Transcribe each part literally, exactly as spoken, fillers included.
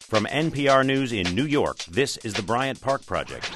From N P R News in New York, this is the Bryant Park Project.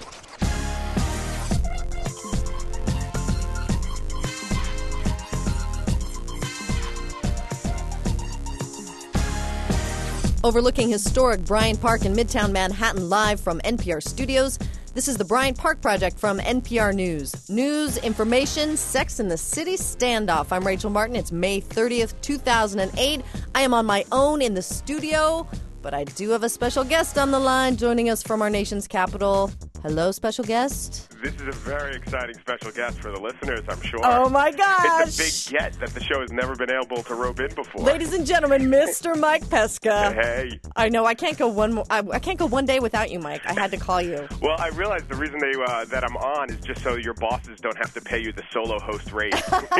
Overlooking historic Bryant Park in Midtown Manhattan, live from N P R Studios, this is the Bryant Park Project from N P R News. News, information, Sex and the City standoff. I'm Rachel Martin. It's May thirtieth, two thousand eight. I am on my own in the studio, but I do have a special guest on the line joining us from our nation's capital. Hello, special guest. This is a very exciting special guest for the listeners, I'm sure. Oh, my gosh. It's a big get that the show has never been able to rope in before. Ladies and gentlemen, Mister Mike Pesca. Hey. I know, I can't go one mo- I, I can't go one day without you, Mike. I had to call you. Well, I realize the reason they, uh, that I'm on is just so your bosses don't have to pay you the solo host rate.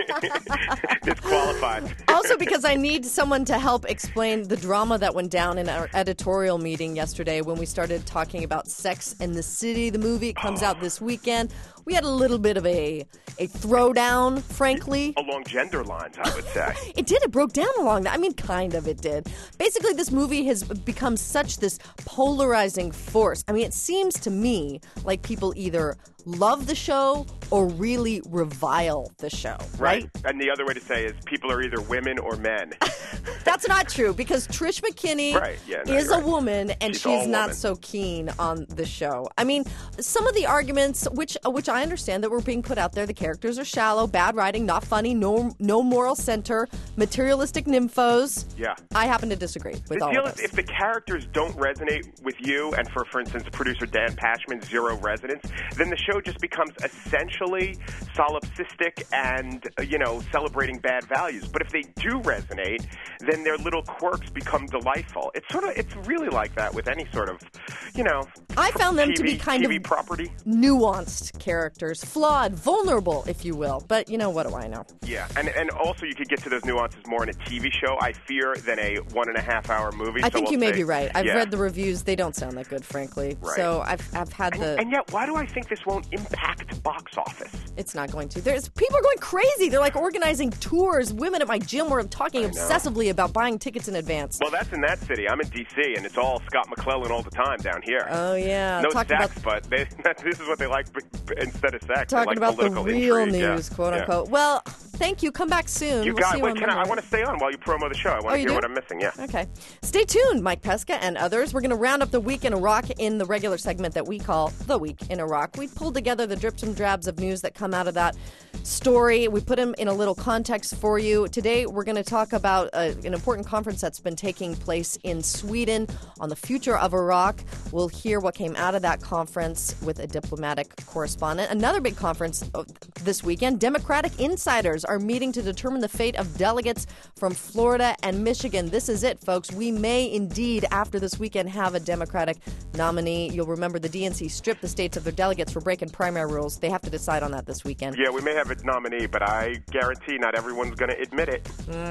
Disqualified. Also because I need someone to help explain the drama that went down in our editorial meeting yesterday when we started talking about Sex and the City. The movie it comes out this weekend. We had a little bit of a a throwdown, frankly. Along gender lines, I would say. It did. It broke down along that. I mean, kind of it did. Basically, this movie has become such this polarizing force. I mean, it seems to me like people either love the show or really revile the show, right? Right. And the other way to say is people are either women or men. That's not true because Trish McKinney right. yeah, no, is a right. woman and she's, she's not woman. so keen on the show. I mean, some of the arguments, which which I understand that were being put out there, the characters are shallow, bad writing, not funny, no no moral center, materialistic nymphos. Yeah. I happen to disagree with the all deal of is this. if the characters don't resonate with you, and for, for instance, producer Dan Pashman, zero resonance, then the show just becomes essentially solipsistic and, uh, you know, celebrating bad values. But if they do resonate, then their little quirks become delightful. It's sort of, it's really like that with any sort of, you know, I found them T V, to be kind T V of property. nuanced characters, flawed, vulnerable, if you will. But, you know, what do I know? Yeah, and and also you could get to those nuances more in a T V show, I fear, than a one and a half hour movie. I so think we'll you may see. be right. I've yeah. read the reviews. They don't sound that good, frankly. Right. So I've I've had And, the... and yet, why do I think this won't impact box office? It's not going to. There's people are going crazy. They're like organizing tours. Women at my gym were talking obsessively about buying tickets in advance. Well, that's in that city. I'm in D C, and it's all Scott McClellan all the time down here. Oh, yeah. No Talking sex, about, but they, this is what they like b- b- instead of sex. talking they like about the political real intrigue. news, yeah. quote yeah. unquote. Well, thank you. Come back soon. You We'll got. see you Wait, on can I? I Monday. want to stay on while you promo the show. I want Oh, to you hear do? what I'm missing. Yeah. Okay. Stay tuned, Mike Pesca and others. We're going to round up the week in Iraq in the regular segment that we call The Week in Iraq. We pulled together the drips and drabs of news that come out of that story. We put them in a little context for you. Today, we're going to talk about uh, an important conference that's been taking place in Sweden on the future of Iraq. We'll hear what came out of that conference with a diplomatic correspondent. Another big conference this weekend, Democratic insiders are meeting to determine the fate of delegates from Florida and Michigan. This is it, folks. We may indeed, after this weekend, have a Democratic nominee. You'll remember the D N C stripped the states of their delegates for breaking primary rules. They have to decide on that this weekend. Yeah, we may have a nominee, but I guarantee not everyone's going to admit it.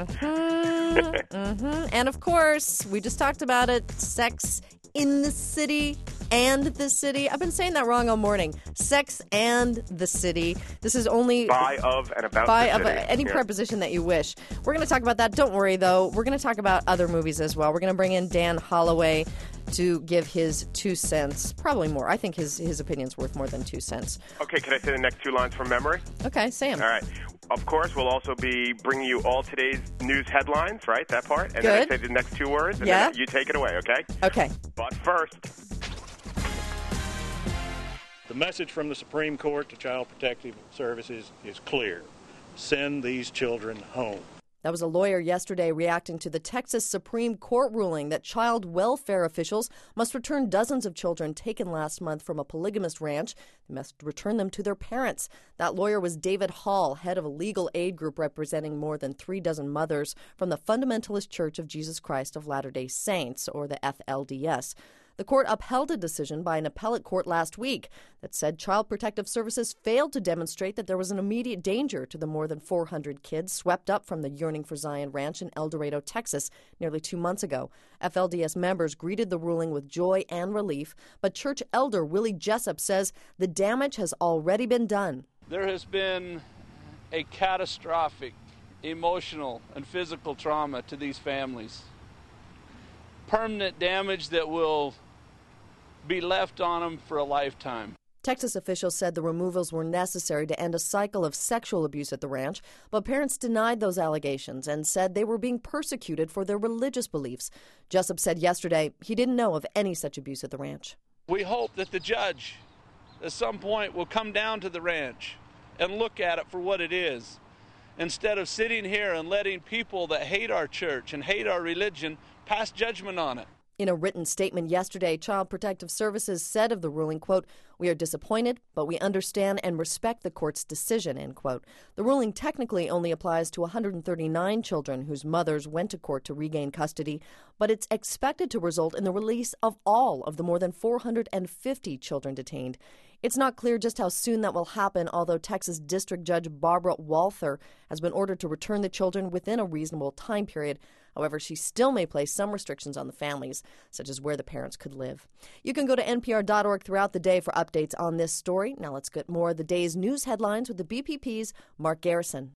Mm-hmm, mm-hmm. And of course, we just talked about it, Sex in the City and the City. I've been saying that wrong all morning. Sex and the City. This is only... By, of, and about by the of city. a, any yeah. preposition that you wish. We're going to talk about that. Don't worry, though. We're going to talk about other movies as well. We're going to bring in Dan Holloway to give his two cents. Probably more. I think his, his opinion's worth more than two cents. Okay, can I say the next two lines from memory? Okay, say 'em. All right. Of course, we'll also be bringing you all today's news headlines, right? That part. And Good. then I say the next two words, and Yeah. then you take it away, okay? Okay. But first, the message from the Supreme Court to Child Protective Services is clear. Send these children home. That was a lawyer yesterday reacting to the Texas Supreme Court ruling that child welfare officials must return dozens of children taken last month from a polygamist ranch. They must return them to their parents. That lawyer was David Hall, head of a legal aid group representing more than three dozen mothers from the Fundamentalist Church of Jesus Christ of Latter-day Saints, or the F L D S. The court upheld a decision by an appellate court last week that said Child Protective Services failed to demonstrate that there was an immediate danger to the more than four hundred kids swept up from the Yearning for Zion Ranch in El Dorado, Texas, nearly two months ago. F L D S members greeted the ruling with joy and relief, but church elder Willie Jessup says the damage has already been done. There has been a catastrophic emotional and physical trauma to these families. permanent damage that will be left on them for a lifetime. Texas officials said the removals were necessary to end a cycle of sexual abuse at the ranch, but parents denied those allegations and said they were being persecuted for their religious beliefs. Jessup said yesterday he didn't know of any such abuse at the ranch. We hope that the judge at some point will come down to the ranch and look at it for what it is, instead of sitting here and letting people that hate our church and hate our religion pass judgment on it. In a written statement yesterday, Child Protective Services said of the ruling, quote, "We are disappointed, but we understand and respect the court's decision," end quote. The ruling technically only applies to one hundred thirty-nine children whose mothers went to court to regain custody, but it's expected to result in the release of all of the more than four hundred fifty children detained. It's not clear just how soon that will happen, although Texas District Judge Barbara Walther has been ordered to return the children within a reasonable time period. However, she still may place some restrictions on the families, such as where the parents could live. You can go to N P R dot org throughout the day for updates on this story. Now let's get more of the day's news headlines with the B P P's Mark Garrison.